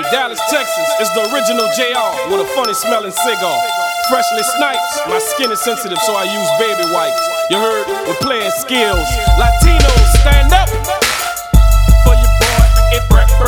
Dallas, Texas, it's the original JR with a funny smelling cigar. Freshly snipes, my skin is sensitive, so I use baby wipes. You heard? We're playing skills. Latinos, stand up for your boy. It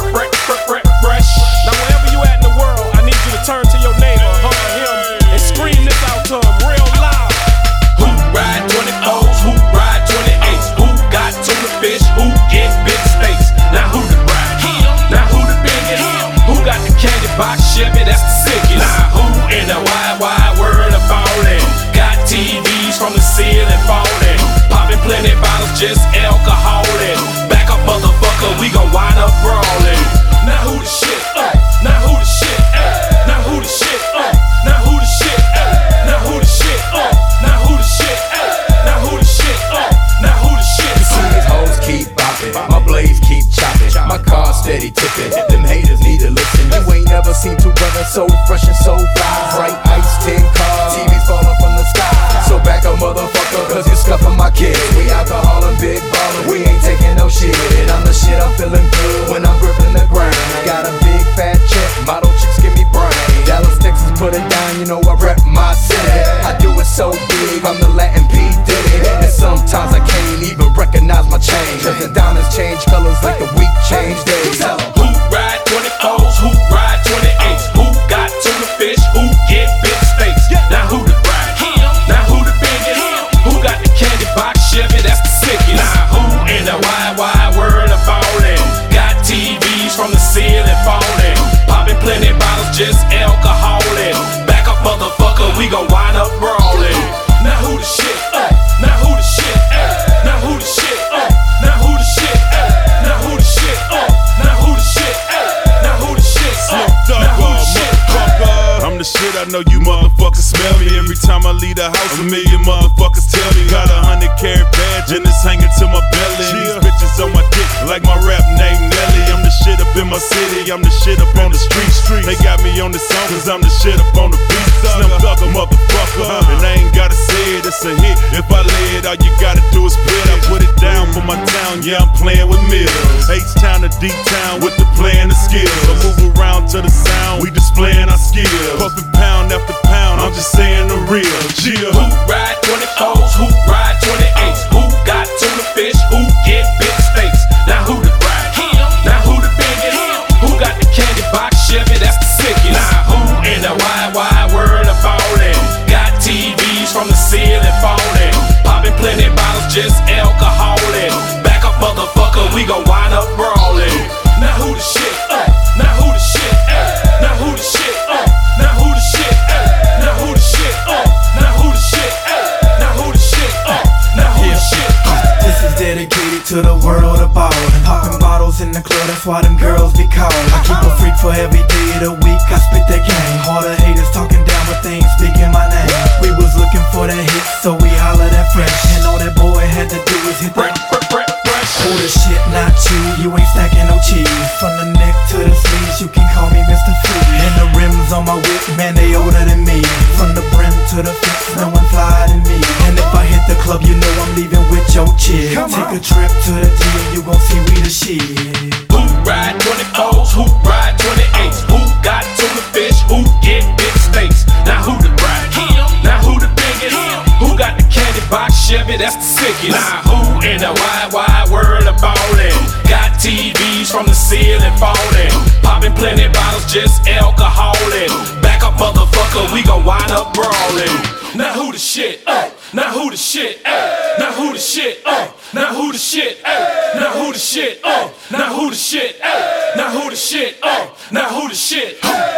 fresh. Now wherever you at in the world, I need you to turn to your neighbor, hug him, and scream this out to him real loud. Who ride 24s? Who ride 28s? Who got tuna fish? Who get big steaks? Now who the bride? Now who the biggest? Who got the candy box Chevy? That's the sickest. Now who in the wide world of ballin'? Got TVs from the ceiling falling, popping plenty bottles, just alcoholic. Back up, motherfucker, we gon' wind up brawling. Now who the shit? Now who the shit? Now who the shit? Now who the shit? Now who the shit? Now who the shit? Now who the shit? Now who the shit? You see these hoes keep bopping, my blades keep chopping, my car steady tipping. Them haters need to listen. You ain't never seen two brothers so fresh and so fly. Bright ice, 10 cars, TVs falling from the sky. So back up, motherfucker, cause you scuffing my kids. We alcohol and big ballin', we ain't taking no shit. I'm the shit, I'm feeling good when I'm gripping the ground. Got a big fat check, model chicks give me brain. Dallas, Texas, put it down, you know I rep my city. I do it so big, I'm the Latin P. Diddy. And sometimes I can't even recognize my change, cause the diamonds change colors like the week change days. Who ride 24s? Who ride 28s? Who got tuna fish? Who get big steaks? Now who the bride? Now who the biggest? Who got the candy box Chevy? That's the sickest. Now who in the wide world of ballin'? Got TVs from the ceiling falling, popping plenty bottles, just alcoholic. Back up, motherfucker, we gon' wind up brawling. Now who the shit? Now who the shit? Now who the shit? Now who the shit? Now who the shit? Now who the shit? Now who the shit? Now who the shit? I'm the shit, I know you motherfuckers smell me. Every time I leave the house, a million motherfuckers tell me. Got 100-carat badge and it's hanging to my belly. These bitches on my dick like my rap name Nelly. I'm the shit up in my city, I'm the shit up on the street. They got me on the song cause I'm the shit up on the beat. Slim Thugger, motherfucker, and I ain't gotta say it, it's a hit. If I lay it, all you gotta do is spit. I put it down for my town, yeah, I'm playing with mills. H-town to D-town with the play and the skills. I move around to the sound, we displaying our skills. Puffin' pound after pound, I'm just saying the real. Yeah. Who ride 24s? Who ride 28s? Who got tuna fish? Who get big steaks? Now who the bride? Now who the biggest? Who got the candy box Chevy? That's the sickest. Now who in the wide world of ballin'? Got TVs from the ceiling falling, popping plenty bottles, just alcoholic. Back up, motherfucker, we gon' wind up brawling. Now who the shit? Now who the shit? Now who the shit? Now who the shit? Now who the shit? Now who the shit? Now who the shit? Now who the shit? This is dedicated to the world of ballin'. Poppin' bottles in the club, that's why them girls be callin'. I keep a freak for every day of the week, I spit that game. All the haters talking down, but they ain't speaking my name. We was looking for that hit, so we hollered at Fresh. And all that boy had to do was hit that who the shit, not you ain't stacking no cheese. From the neck to the sleeves, you can call me Mr. Freeze. And the rims on my whip, man, they older than me. From the brim to the fence, no one flyer than me. And if I hit the club, you know I'm leaving with your chick. Take a trip to the D and you gon' see we the shit. Who ride 24s? Who ride 28s? Who got tuna fish? Who get big steaks? Now who the bride? Now who the biggest? Who got the candy box Chevy? That's the sickest. Now who in the wide world of ballin'? Got TVs from the ceiling falling, popping plenty bottles, just alcoholic. Back up, motherfucker, we gon' wind up brawling. Now who the shit? Now who the shit? Now who the shit? Now who the shit? Now who the shit? Now who the shit? Now who the shit? Now who the shit?